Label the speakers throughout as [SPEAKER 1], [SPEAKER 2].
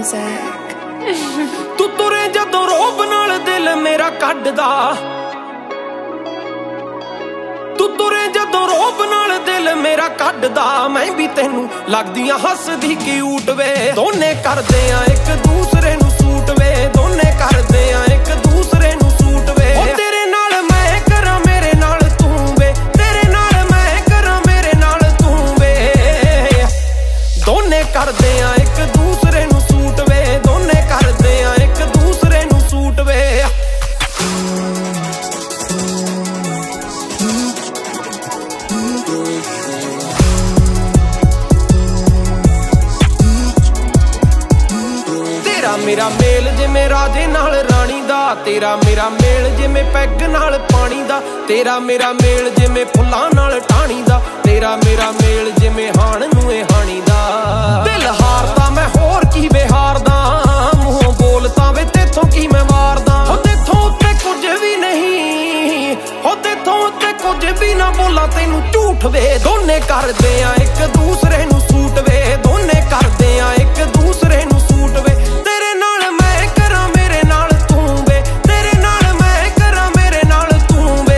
[SPEAKER 1] music.
[SPEAKER 2] ਤੂੰ ਤੁਰੇ ਜਦੋਂ ਰੋਬ ਨਾਲ ਦਿਲ ਮੇਰਾ ਕੱਢਦਾ, ਤੂੰ ਤੁਰੇ ਜਦੋਂ ਰੋਬ ਨਾਲ ਦਿਲ ਮੇਰਾ ਕੱਢਦਾ। ਮੈਂ ਵੀ ਤੈਨੂੰ ਲੱਗਦੀਆਂ ਹੱਸਦੀ ਕਿਊਟ ਵੇ, ਦੋਨੇ ਕਰਦੇ ਆ ਇੱਕ ਦੂਸਰੇ ਨੂੰ ਸੂਟ ਵੇ, ਦੋਨੇ ਕਰਦੇ ਆ ਇੱਕ ਦੂਸਰੇ ਨੂੰ ਸੂਟ ਵੇ। ਉਹ ਤੇਰੇ ਨਾਲ ਮੈਂ ਕਰਾਂ ਮੇਰੇ ਨਾਲ ਤੂੰ ਵੇ, ਤੇਰੇ ਨਾਲ ਮੈਂ ਕਰਾਂ ਮੇਰੇ ਨਾਲ ਤੂੰ ਵੇ, ਦੋਨੇ ਕਰਦੇ ਆ ਇੱਕ ਦੂਸਰੇ ਨੂੰ ਸੂਟ ਵੇ, ਦੋਨੇ ਕਰਦੇ ਆ ਇੱਕ ਦੂਸਰੇ ਨੂੰ ਸੂਟ ਵੇ। ਤੇਰਾ ਮੇਰਾ ਮੇਲ ਜਿਵੇਂ ਰਾਜੇ ਨਾਲ ਰਾਣੀ ਦਾ, ਤੇਰਾ ਮੇਰਾ ਮੇਲ ਜਿਵੇਂ ਪੈਗ ਨਾਲ ਪਾਣੀ ਦਾ, ਤੇਰਾ ਮੇਰਾ ਮੇਲ ਜਿਵੇਂ ਫੁੱਲਾਂ ਨਾਲ ਟਾਣੀ ਦਾ, ਤੇਰਾ ਮੇਰਾ ਮੇਲ ਜਿਵੇਂ ਹਾਣ ਨੂੰ ਇਹ ਹਾਣੀ ਦਾ। ਦਿਲ ਹਾਰਦਾ ਮੈਂ ਹੋਰ ਕੀ ਬਿਹਾਰਦਾ, ਮੂੰਹੋਂ ਬੋਲਦਾ ਵੇ ਤੇਥੋਂ ਕੀ ਮੈਂ ਮਾਰਦਾ। ਹੋ ਤੇਥੋਂ ਉੱਤੇ ਕੁਝ ਵੀ ਨਹੀਂ, ਹੋ ਤੇਥੋਂ ਉੱਤੇ ਕੁਝ ਵੀ ਨਾ ਬੋਲਾਂ ਤੈਨੂੰ ਝੂਠ ਵੇ, ਦੋਨੇ ਕਰਦੇ ਆ ਇੱਕ ਦੂਸਰੇ ਨੂੰ ਸੂਟ ਵੇ, ਦੋਨੇ ਕਰਦੇ ਆ ਇੱਕ ਦੂਸਰੇ ਨੂੰ ਸੂਟ ਵੇ। ਤੇਰੇ ਨਾਲ ਮੈਂ ਕਰਾਂ ਮੇਰੇ ਨਾਲ ਤੂੰ ਵੇ, ਤੇਰੇ ਨਾਲ ਮੈਂ ਕਰਾਂ ਮੇਰੇ ਨਾਲ ਤੂੰ ਵੇ,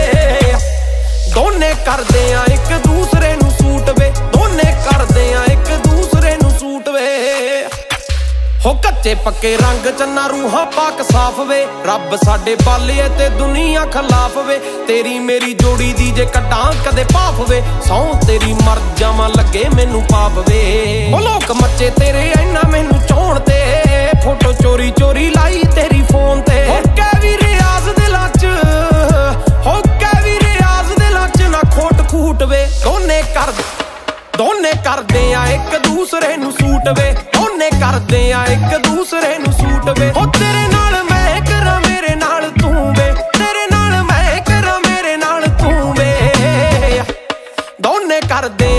[SPEAKER 2] ਦੋਨੇ ਕਰਦੇ ਆ ਇੱਕ ਦੂਸਰੇ ਨੂੰ ਸੂਟ ਵੇ, ਦੋਨੇ ਕਰਦੇ ਆ ਇੱਕ ਦੂਸਰੇ ਨੂੰ ਸੂਟ ਵੇ। ਹੋ ਕੱਚੇ ਪੱਕੇ ਰੰਗ ਚੰਨਾ ਰੂਹਾਂ ਪਾਕ ਸਾਫ ਵੇ, ਰੱਬ ਸਾਡੇ ਬਾਲੇ ਤੇ ਦੁਨੀਆ ਖਿਲਾਫ ਵੇ। ਤੇਰੀ ਮੇਰੀ ਜੋੜੀ ਦੀ ਜੇ ਕੱਢਾਂ ਕਦੇ ਪਾਪ ਵੇ, ਸੌਂ ਤੇਰੀ ਮਰ ਜਾਵਾਂ ਲੱਗੇ ਮੈਨੂੰ ਪਾਪ ਵੇ। ਉਹ ਲੋਕ ਮੱਚੇ ਤੇਰੇ ਐਨਾ ਮੈਨੂੰ ਚਾਹੁਣ ਤੇ, ਫੋਟੋ ਚੋਰੀ ਚੋਰੀ ਲਾਈ ਤੇਰੀ ਫੋਨ ਤੇ। ਹੋ ਕਹਿ ਵੀ ਰਿਆਜ਼ ਦਿਲਾਂ ਚ, ਹੋ ਕਹਿ ਵੀ ਰਿਆਜ਼ ਦਿਲਾਂ ਚ ਨਾ ਖੋਟ ਖੂਟ ਵੇ, ਦੋਨੇ ਕਰਦੇ ਆ ਇੱਕ ਦੂਸਰੇ ਨੂੰ ਸੂਟ ਵੇ, ਦੋਨੇ ਕਰਦੇ ਆ ਇੱਕ ਦੂਸਰੇ ਨੂੰ ਸੂਟ ਵੇ। ਹੋ ਤੇਰੇ ਨਾਲ ਮੈਂ ਕਰਾਂ ਮੇਰੇ ਨਾਲ ਤੂੰ ਵੇ, ਤੇਰੇ ਨਾਲ ਮੈਂ ਕਰਾਂ ਮੇਰੇ ਨਾਲ ਤੂੰ ਵੇ, ਦੋਨੇ ਕਰਦੇ